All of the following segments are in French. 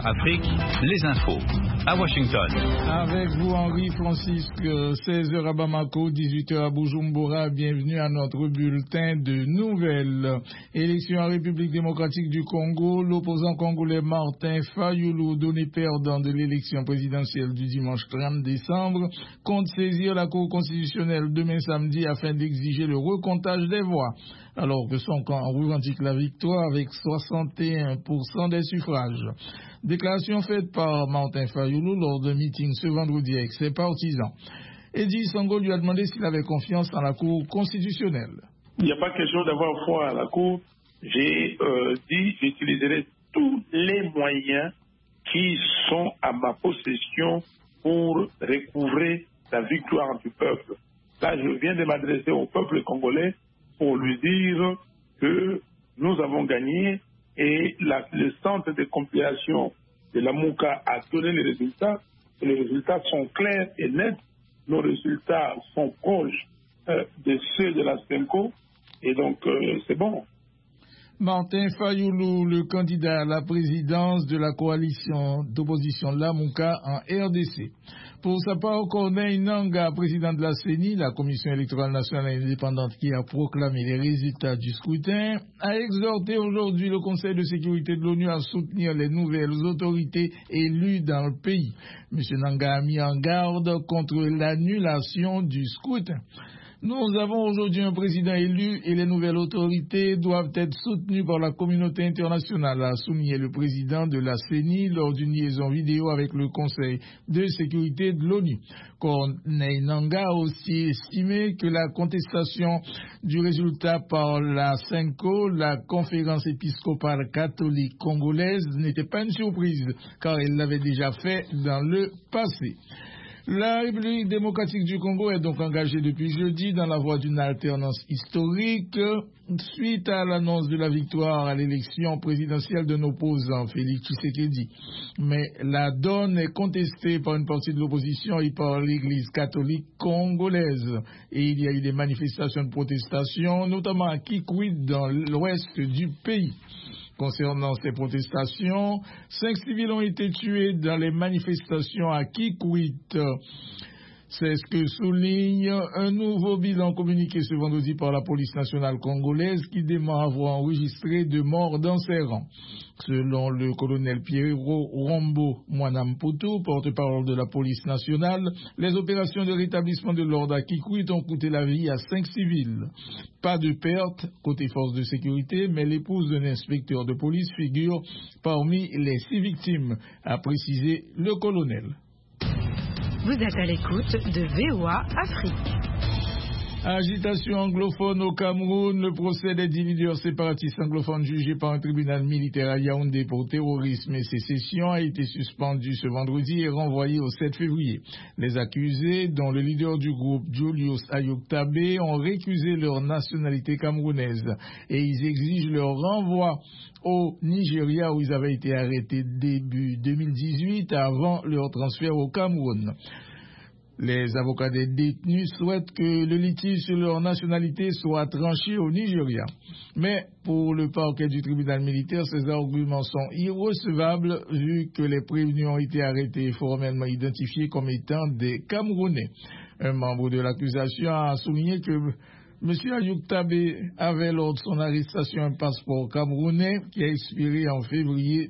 Afrique, les infos. À Washington. Avec vous, Henri Francisque, 16h à Bamako, 18h à Bujumbura. Bienvenue à notre bulletin de nouvelles. Élection en République démocratique du Congo. L'opposant congolais Martin Fayulu, donné perdant de l'élection présidentielle du dimanche 30 décembre, compte saisir la Cour constitutionnelle demain samedi afin d'exiger le recomptage des voix. Alors que son camp revendique la victoire avec 61% des suffrages. Déclaration faite par Martin Fayulu lors d'un meeting ce vendredi avec ses partisans. Eddie Sango lui a demandé s'il avait confiance en la Cour constitutionnelle. Il n'y a pas question d'avoir foi à la Cour. J'ai dit j'utiliserai tous les moyens qui sont à ma possession pour recouvrer la victoire du peuple. Là, je viens de m'adresser au peuple congolais pour lui dire que nous avons gagné et le centre de compilation de la MOUCA a donné les résultats. Et les résultats sont clairs et nets. Nos résultats sont proches de ceux de la SENCO et donc c'est bon. Martin Fayulu, le candidat à la présidence de la coalition d'opposition Lamouka en RDC. Pour sa part, Corneille Nangaa, président de la CENI, la Commission électorale nationale indépendante qui a proclamé les résultats du scrutin, a exhorté aujourd'hui le Conseil de sécurité de l'ONU à soutenir les nouvelles autorités élues dans le pays. M. Nangaa a mis en garde contre l'annulation du scrutin. Nous avons aujourd'hui un président élu et les nouvelles autorités doivent être soutenues par la communauté internationale, a souligné le président de la CENI lors d'une liaison vidéo avec le Conseil de sécurité de l'ONU. Corneille Nangaa a aussi estimé que la contestation du résultat par la CENCO, la conférence épiscopale catholique congolaise, n'était pas une surprise car elle l'avait déjà fait dans le passé. La République démocratique du Congo est donc engagée depuis jeudi dans la voie d'une alternance historique suite à l'annonce de la victoire à l'élection présidentielle d'un opposant, Félix Tshisekedi. Mais la donne est contestée par une partie de l'opposition et par l'Église catholique congolaise. Et il y a eu des manifestations de protestation, notamment à Kikwit dans l'ouest du pays. Concernant ces protestations, 5 civils ont été tués dans les manifestations à Kikwit. C'est ce que souligne un nouveau bilan communiqué ce vendredi par la police nationale congolaise qui dément avoir enregistré 2 morts dans ses rangs. Selon le colonel Pierrot Rombo Mwanamputu, porte-parole de la police nationale, les opérations de rétablissement de l'ordre à Kikwit ont coûté la vie à 5 civils. Pas de perte côté force de sécurité, mais l'épouse d'un inspecteur de police figure parmi les 6 victimes, a précisé le colonel. Vous êtes à l'écoute de VOA Afrique. Agitation anglophone au Cameroun, le procès des 10 leaders séparatistes anglophones jugés par un tribunal militaire à Yaoundé pour terrorisme et sécession a été suspendu ce vendredi et renvoyé au 7 février. Les accusés, dont le leader du groupe Julius Ayuk-Tabé, ont récusé leur nationalité camerounaise et ils exigent leur renvoi au Nigeria où ils avaient été arrêtés début 2018 avant leur transfert au Cameroun. Les avocats des détenus souhaitent que le litige sur leur nationalité soit tranché au Nigeria. Mais pour le parquet du tribunal militaire, ces arguments sont irrecevables vu que les prévenus ont été arrêtés et formellement identifiés comme étant des Camerounais. Un membre de l'accusation a souligné que M. Ayuk-Tabé avait lors de son arrestation un passeport camerounais qui a expiré en février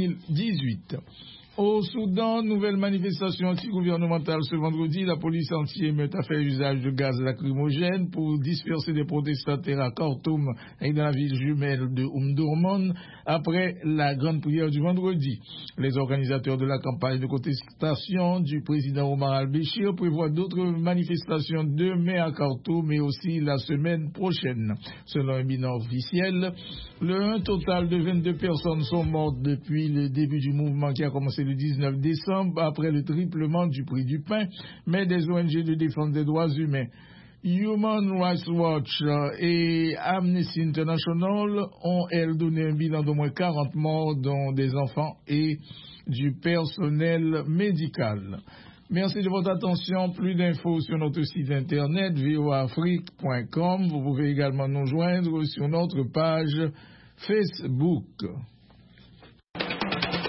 2018. Au Soudan, nouvelle manifestation anti-gouvernementale ce vendredi. La police anti-émeute a fait usage de gaz lacrymogène pour disperser des protestataires à Khartoum et dans la ville jumelle de Omdurman après la grande prière du vendredi. Les organisateurs de la campagne de contestation du président Omar al-Béchir prévoient d'autres manifestations demain à Khartoum mais aussi la semaine prochaine. Selon un bilan officiel, un total de 22 personnes sont mortes depuis le début du mouvement qui a commencé le 19 décembre après le triplement du prix du pain, mais des ONG de défense des droits humains, Human Rights Watch et Amnesty International ont, elles, donné un bilan d'au moins 40 morts, dont des enfants et du personnel médical. Merci de votre attention. Plus d'infos sur notre site internet voaafrique.com. Vous pouvez également nous joindre sur notre page Facebook.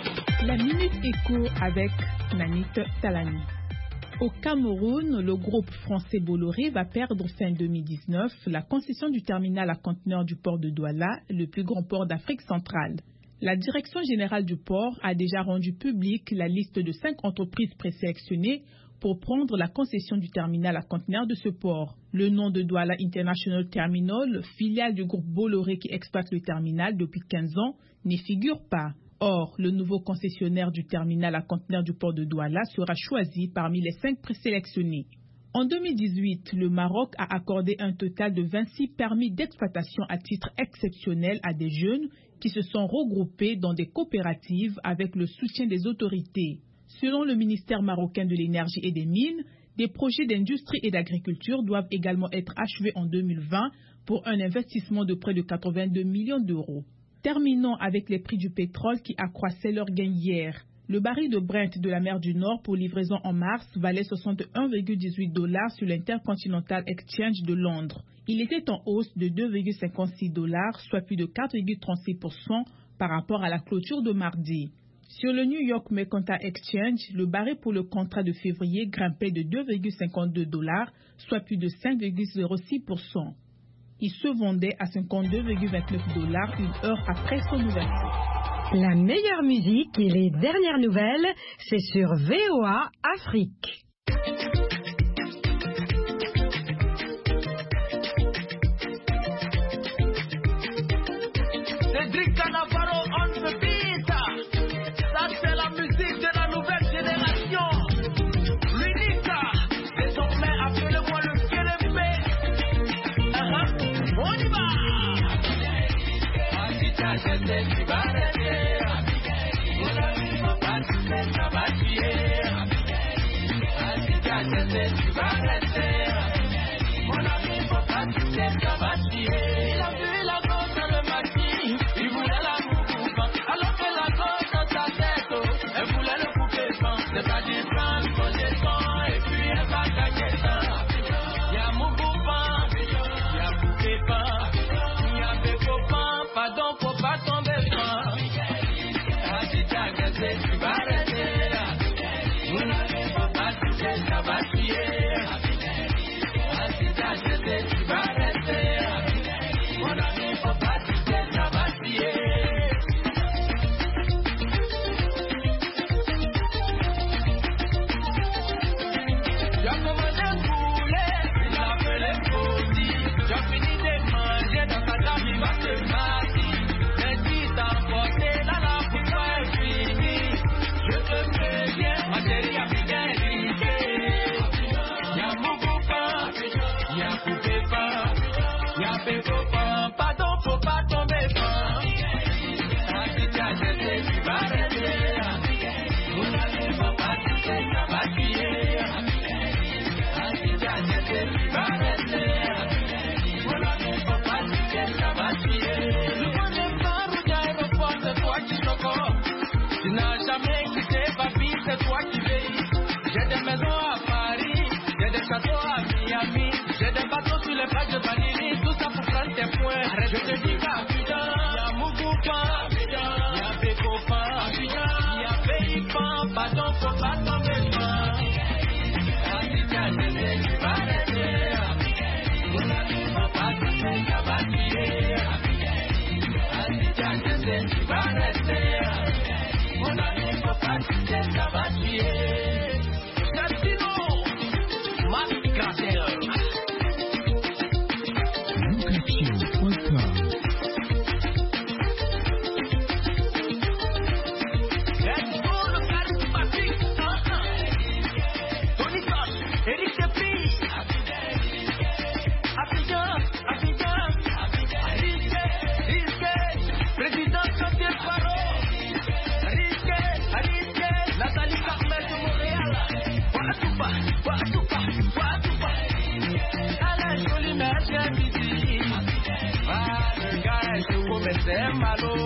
La Minute Éco avec Nanit Talani. Au Cameroun, le groupe français Bolloré va perdre fin 2019 la concession du terminal à conteneurs du port de Douala, le plus grand port d'Afrique centrale. La direction générale du port a déjà rendu publique la liste de 5 entreprises présélectionnées pour prendre la concession du terminal à conteneurs de ce port. Le nom de Douala International Terminal, filiale du groupe Bolloré qui exploite le terminal depuis 15 ans, n'y figure pas. Or, le nouveau concessionnaire du terminal à conteneurs du port de Douala sera choisi parmi les 5 présélectionnés. En 2018, le Maroc a accordé un total de 26 permis d'exploitation à titre exceptionnel à des jeunes qui se sont regroupés dans des coopératives avec le soutien des autorités. Selon le ministère marocain de l'énergie et des mines, des projets d'industrie et d'agriculture doivent également être achevés en 2020 pour un investissement de près de 82 millions d'euros. Terminons avec les prix du pétrole qui accroissaient leur gain hier. Le baril de Brent de la mer du Nord pour livraison en mars valait 61,18 $ sur l'Intercontinental Exchange de Londres. Il était en hausse de 2,56 $, soit plus de 4,36% par rapport à la clôture de mardi. Sur le New York Mercantile Exchange, le baril pour le contrat de février grimpait de 2,52 $, soit plus de 5,06%. Il se vendait à 52,29 $ une heure après son ouverture. La meilleure musique et les dernières nouvelles, c'est sur VOA Afrique. Cédric Canavaro on the beat. Ça c'est la musique de la nouvelle génération. L'Unica, désormais appelez-moi le KLP. On y va. Il a vu la grosse dans le maquis, il voulait la couper, alors que la grosse dans sa tête, elle voulait le couper, c'est-à-dire prendre son dessin et puis elle va gagner ça. Y'a mon copain, y'a coupé pas, y'a des copains, pardon, faut pas tomber pas. Tu vas rester, faut pas toucher, ça va tuer. Tu vas rester, mon ami, faut pas toucher, ça va tuer. Tu as commandé un poulet, il a fait les produits. Tu as fini de manger dans ta table, il va te marcher. Mais si t'as emporté la pour toi est fini. Je te préviens, ma chérie a bien risqué. Y'a mon copain, y'a coupé pas, y'a fait copain, pardon, faut pas tomber pas. Si tu as jeté, tu vas rester. Mon ami, faut pas toucher, ça va tuer. Si tu as jeté, tu vas rester. Mon ami, faut pas toucher, ça va tuer. Le bon départ ou d'aéroport, c'est toi qui choque. Tu n'as jamais quitté papi, c'est toi qui veilles. J'ai des maisons à Paris, j'ai des châteaux à Miami, j'ai des bateaux sur les plages de Vanille, tout ça pour prendre tes points. Arrête, je te dis qu'Abidjan, y'a mon copain, y'a des copains, y'a Pays-Pan, pardon, faut pas tomber pas. Si tu as jeté, tu vas rester. Mon ami, faut pas toucher, ça va tuer. Si tu as jeté, tu vas rester. Mon ami, faut pas toucher, ça va tuer. Casino, Marc Grasser. Let's go, le charismatique. Tony Tosh, Eric Seppi. Abidjan, risqué, président Chantier Faro. Risqué, Nathalie Carmel de Montréal. Ouatoupa. Allez, jolie mère, j'ai dit. Le gars est chaud, mais c'est malo.